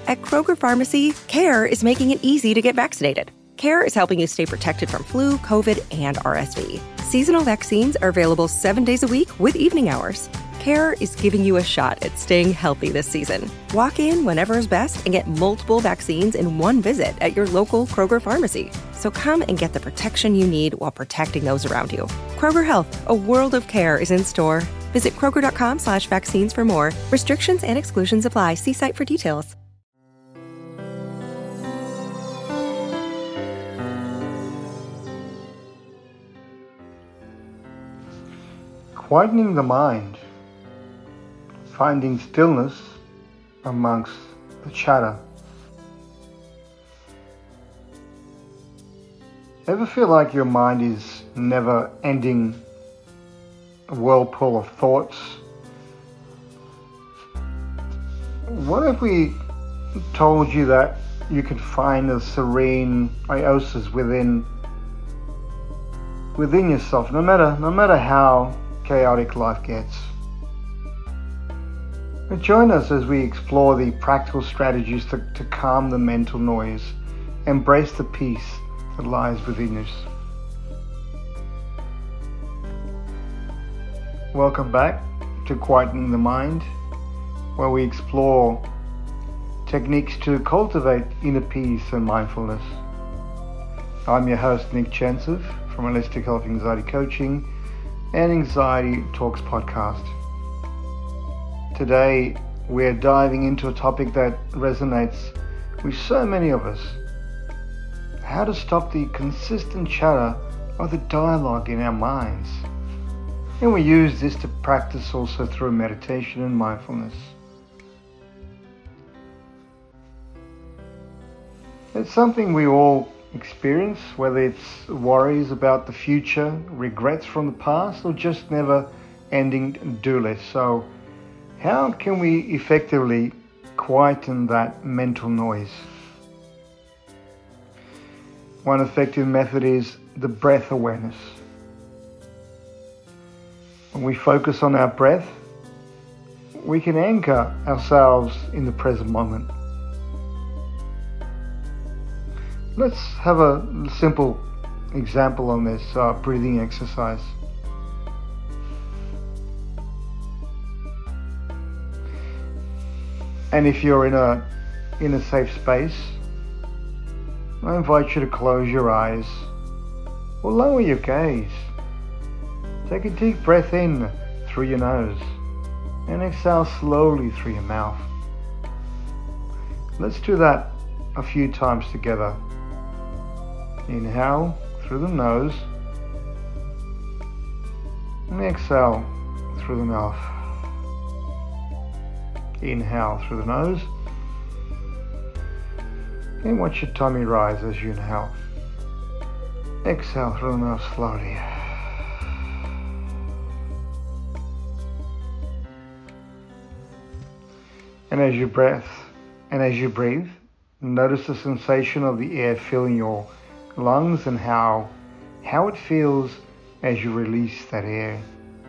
At Kroger Pharmacy, CARE is making it easy to get vaccinated. CARE is helping you stay protected from flu, COVID, and RSV. Seasonal vaccines are available 7 days a week with evening hours. CARE is giving you a shot at staying healthy this season. Walk in whenever is best and get multiple vaccines in one visit at your local Kroger Pharmacy. So come and get the protection you need while protecting those around you. Kroger Health, a world of care is in store. Visit Kroger.com/vaccines for more. Restrictions and exclusions apply. See site for details. Quietening the mind, finding stillness amongst the chatter. Ever feel like your mind is never ending a whirlpool of thoughts? What if we told you that you could find a serene oasis within yourself, no matter how chaotic life gets? But join us as we explore the practical strategies to calm the mental noise, embrace the peace that lies within us. Welcome back to Quietening the Mind, where we explore techniques to cultivate inner peace and mindfulness. I'm your host, Nick Chensev, from Holistic Health Anxiety Coaching and Anxiety Talks podcast. Today, we're diving into a topic that resonates with so many of us: how to stop the consistent chatter of the dialogue in our minds. And we use this to practice also through meditation and mindfulness. It's something we all experience, whether it's worries about the future, regrets from the past, or just never-ending to-do list. So how can we effectively quieten that mental noise? One effective method is the breath awareness. When we focus on our breath, we can anchor ourselves in the present moment. Let's have a simple example on this breathing exercise. And if you're in a safe space, I invite you to close your eyes or lower your gaze. Take a deep breath in through your nose and exhale slowly through your mouth. Let's do that a few times together. Inhale through the nose and exhale through the mouth. Inhale through the nose and watch your tummy rise as you inhale. Exhale through the mouth slowly. And as you breathe, notice the sensation of the air filling your lungs and how it feels as you release that air.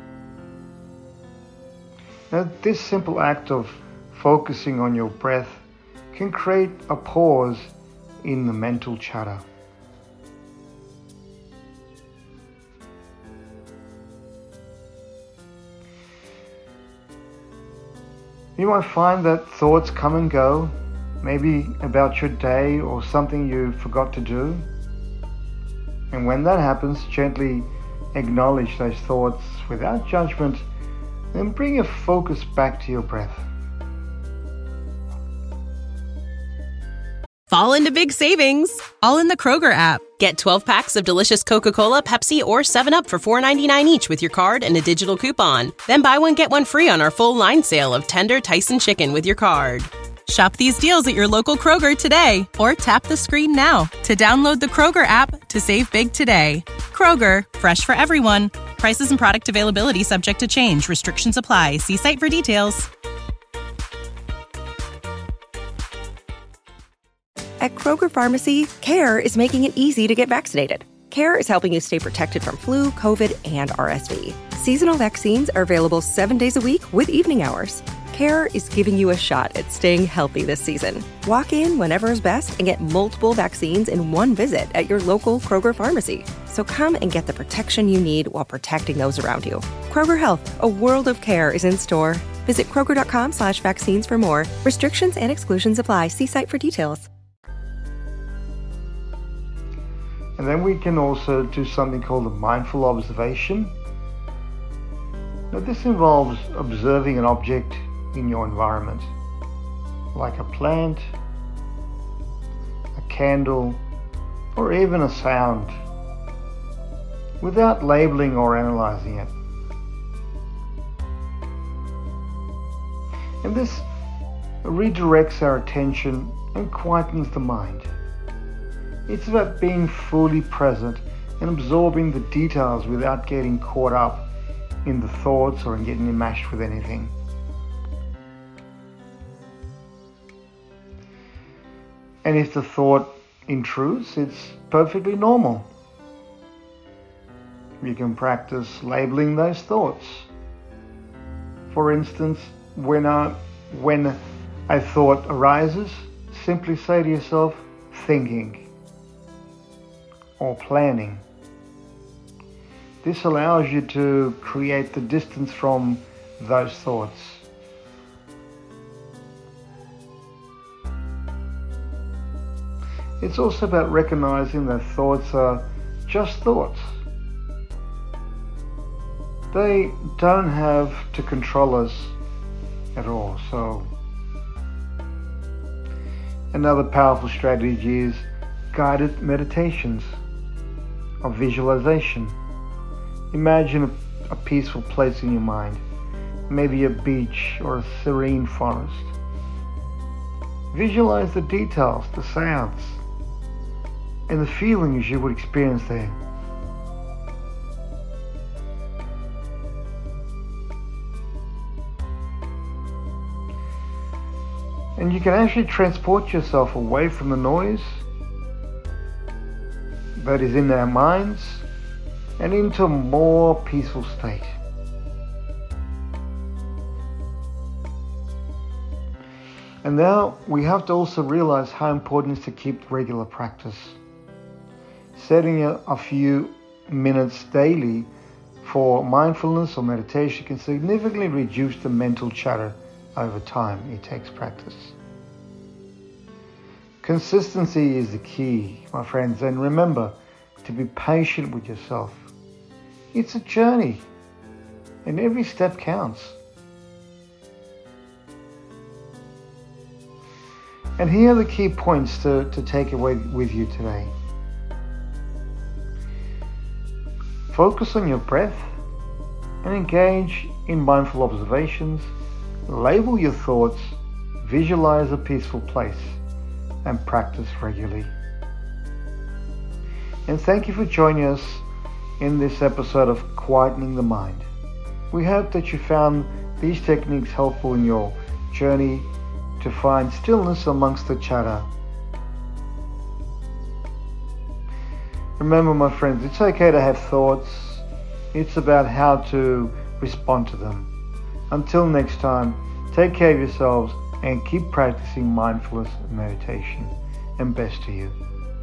Now, this simple act of focusing on your breath can create a pause in the mental chatter. You might find that thoughts come and go, maybe about your day or something you forgot to do. And when that happens, gently acknowledge those thoughts without judgment and bring your focus back to your breath. Fall into big savings, all in the Kroger app. Get 12 packs of delicious Coca-Cola, Pepsi, or 7-Up for $4.99 each with your card and a digital coupon. Then buy one, get one free on our full line sale of tender Tyson chicken with your card. Shop these deals at your local Kroger today, or tap the screen now to download the Kroger app to save big today. Kroger, fresh for everyone. Prices and product availability subject to change. Restrictions apply. See site for details. At Kroger Pharmacy, CARE is making it easy to get vaccinated. CARE is helping you stay protected from flu, COVID, and RSV. Seasonal vaccines are available 7 days a week with evening hours. Care is giving you a shot at staying healthy this season. Walk in whenever is best and get multiple vaccines in one visit at your local Kroger pharmacy. So come and get the protection you need while protecting those around you. Kroger Health, a world of care is in store. Visit Kroger.com/vaccines for more. Restrictions and exclusions apply. See site for details. And then we can also do something called a mindful observation. Now this involves observing an object in your environment, like a plant, a candle, or even a sound, without labeling or analyzing it. And this redirects our attention and quietens the mind. It's about being fully present and absorbing the details without getting caught up in the thoughts or in getting enmeshed with anything. And if the thought intrudes, it's perfectly normal. You can practice labeling those thoughts. For instance, when a thought arises, simply say to yourself, thinking or planning. This allows you to create the distance from those thoughts. It's also about recognizing that thoughts are just thoughts. They don't have to control us at all. So another powerful strategy is guided meditations or visualization. Imagine a peaceful place in your mind, maybe a beach or a serene forest. Visualize the details, the sounds, and the feelings you would experience there. And you can actually transport yourself away from the noise that is in our minds and into a more peaceful state. And now we have to also realize how important it is to keep regular practice. Setting a few minutes daily for mindfulness or meditation can significantly reduce the mental chatter over time. It takes practice. Consistency is the key, my friends, and remember to be patient with yourself. It's a journey, and every step counts. And here are the key points to take away with you today. Focus on your breath and engage in mindful observations. Label your thoughts, visualize a peaceful place, and practice regularly. And thank you for joining us in this episode of Quietening the Mind. We hope that you found these techniques helpful in your journey to find stillness amongst the chatter. Remember, my friends, it's okay to have thoughts. It's about how to respond to them. Until next time, take care of yourselves and keep practicing mindfulness and meditation. And best to you.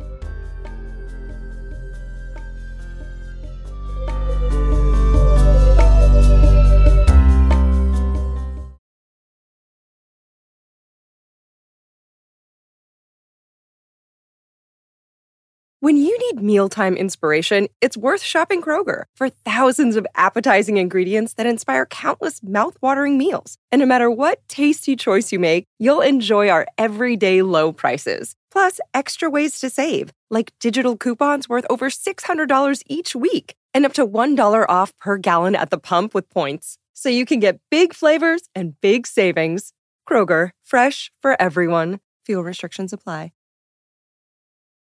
When you need mealtime inspiration, it's worth shopping Kroger for thousands of appetizing ingredients that inspire countless mouth-watering meals. And no matter what tasty choice you make, you'll enjoy our everyday low prices. Plus, extra ways to save, like digital coupons worth over $600 each week and up to $1 off per gallon at the pump with points. So you can get big flavors and big savings. Kroger, fresh for everyone. Fuel restrictions apply.